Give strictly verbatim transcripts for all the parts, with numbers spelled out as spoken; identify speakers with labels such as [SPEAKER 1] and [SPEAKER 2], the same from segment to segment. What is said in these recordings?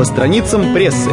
[SPEAKER 1] по страницам прессы.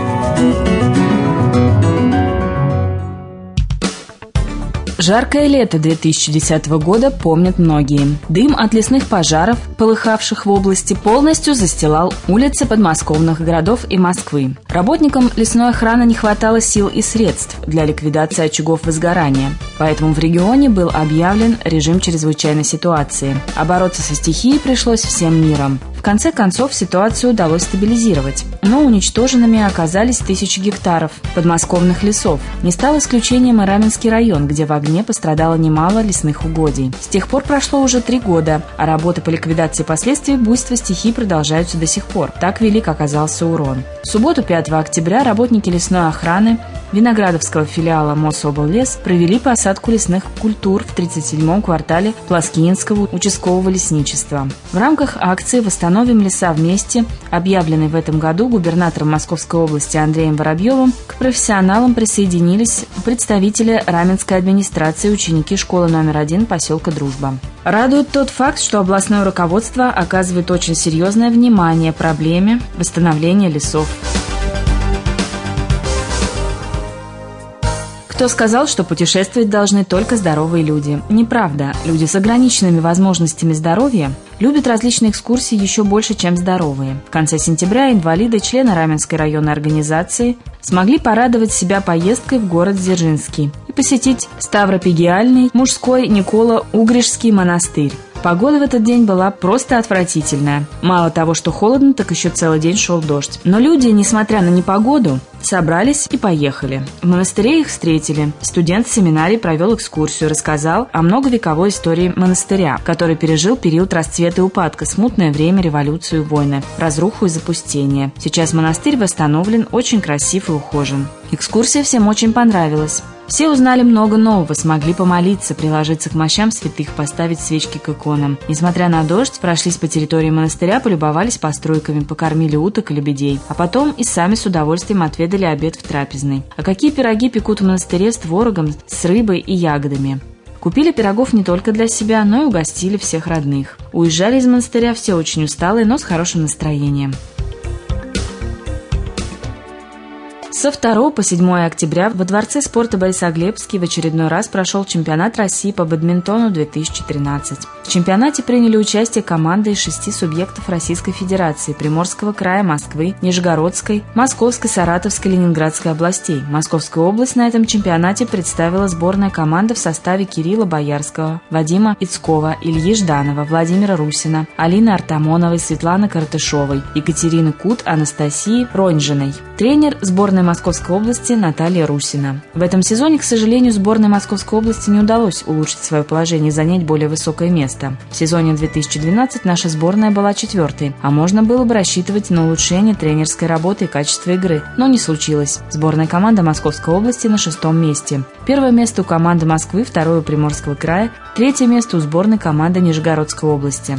[SPEAKER 2] Жаркое лето две тысячи десятого года помнят многие. Дым от лесных пожаров, полыхавших в области, полностью застилал улицы подмосковных городов и Москвы. Работникам лесной охраны не хватало сил и средств для ликвидации очагов возгорания, поэтому в регионе был объявлен режим чрезвычайной ситуации, а бороться со стихией пришлось всем миром. В конце концов, ситуацию удалось стабилизировать, но уничтоженными оказались тысячи гектаров подмосковных лесов. Не стал исключением и Раменский район, где в огне пострадало немало лесных угодий. С тех пор прошло уже три года, а работы по ликвидации последствий буйства стихий продолжаются до сих пор. Так велик оказался урон. В субботу, пятого октября, работники лесной охраны Виноградовского филиала Мособллес провели посадку лесных культур в тридцать седьмом квартале Плоскинского участкового лесничества. В рамках акции «Восстановим леса вместе», объявленной в этом году губернатором Московской области Андреем Воробьевым, к профессионалам присоединились представители Раменской администрации и ученики школы номер один поселка Дружба. Радует тот факт, что областное руководство оказывает очень серьезное внимание проблеме восстановления лесов. Кто сказал, что путешествовать должны только здоровые люди? Неправда. Люди с ограниченными возможностями здоровья любят различные экскурсии еще больше, чем здоровые. В конце сентября инвалиды, члены Раменской районной организации, смогли порадовать себя поездкой в город Дзержинский и посетить Ставропигиальный мужской Николо-Угришский монастырь. Погода в этот день была просто отвратительная. Мало того, что холодно, так еще целый день шел дождь. Но люди, несмотря на непогоду, собрались и поехали. В монастыре их встретили. Студент семинарии провел экскурсию, рассказал о многовековой истории монастыря, который пережил период расцвета и упадка, смутное время, революцию и войны, разруху и запустение. Сейчас монастырь восстановлен, очень красив и ухожен. Экскурсия всем очень понравилась. Все узнали много нового, смогли помолиться, приложиться к мощам святых, поставить свечки к иконам. Несмотря на дождь, прошлись по территории монастыря, полюбовались постройками, покормили уток и лебедей. А потом и сами с удовольствием отведали обед в трапезной. А какие пироги пекут в монастыре с творогом, с рыбой и ягодами? Купили пирогов не только для себя, но и угостили всех родных. Уезжали из монастыря все очень усталые, но с хорошим настроением. Со второго по седьмое октября во Дворце спорта Борисоглебский в очередной раз прошел чемпионат России по бадминтону две тысячи тринадцать. В чемпионате приняли участие команды из шести субъектов Российской Федерации: Приморского края, Москвы, Нижегородской, Московской, Саратовской, Ленинградской областей. Московская область на этом чемпионате представила сборная команда в составе Кирилла Боярского, Вадима Ицкова, Ильи Жданова, Владимира Русина, Алины Артамоновой, Светланы Картышовой, Екатерины Кут, Анастасии Роньжиной. Тренер сборной Московской области Наталья Русина. В этом сезоне, к сожалению, сборной Московской области не удалось улучшить свое положение и занять более высокое место. В сезоне две тысячи двенадцатом наша сборная была четвертой, а можно было бы рассчитывать на улучшение тренерской работы и качества игры, но не случилось. Сборная команда Московской области на шестом месте. Первое место у команды Москвы, второе у Приморского края, третье место у сборной команды Нижегородской области.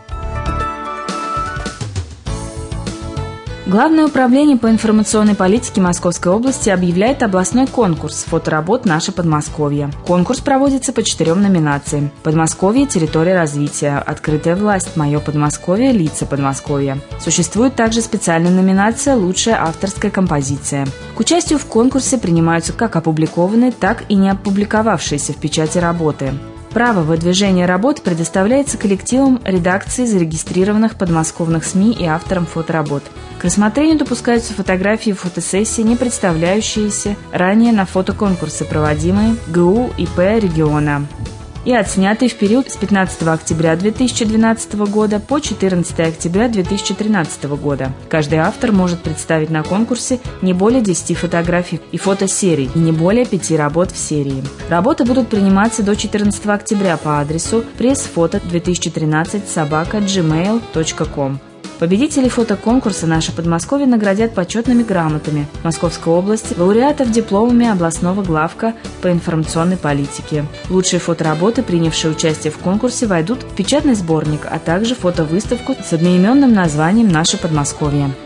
[SPEAKER 2] Главное управление по информационной политике Московской области объявляет областной конкурс фоторабот «Наше Подмосковье». Конкурс проводится по четырем номинациям: Подмосковье, территория развития, Открытая власть, Мое Подмосковье, Лица Подмосковья. Существует также специальная номинация «Лучшая авторская композиция». К участию в конкурсе принимаются как опубликованные, так и не опубликовавшиеся в печати работы. Право выдвижения работ предоставляется коллективам редакции зарегистрированных подмосковных СМИ и авторам фоторабот. К рассмотрению допускаются фотографии и фотосессии, не представляющиеся ранее на фотоконкурсы, проводимые ГУ ИП региона, и отснятые в период с пятнадцатого октября две тысячи двенадцатого года по четырнадцатое октября две тысячи тринадцатого года. Каждый автор может представить на конкурсе не более десяти фотографий и фотосерий, и не более пяти работ в серии. Работы будут приниматься до четырнадцатого октября по адресу пресс-фото две тысячи тринадцать собака джимейл точка ком. Победителей фотоконкурса «Наше Подмосковье» наградят почетными грамотами Московской области, лауреатов дипломами областного главка по информационной политике. Лучшие фотоработы, принявшие участие в конкурсе, войдут в печатный сборник, а также фотовыставку с одноименным названием «Наше Подмосковье».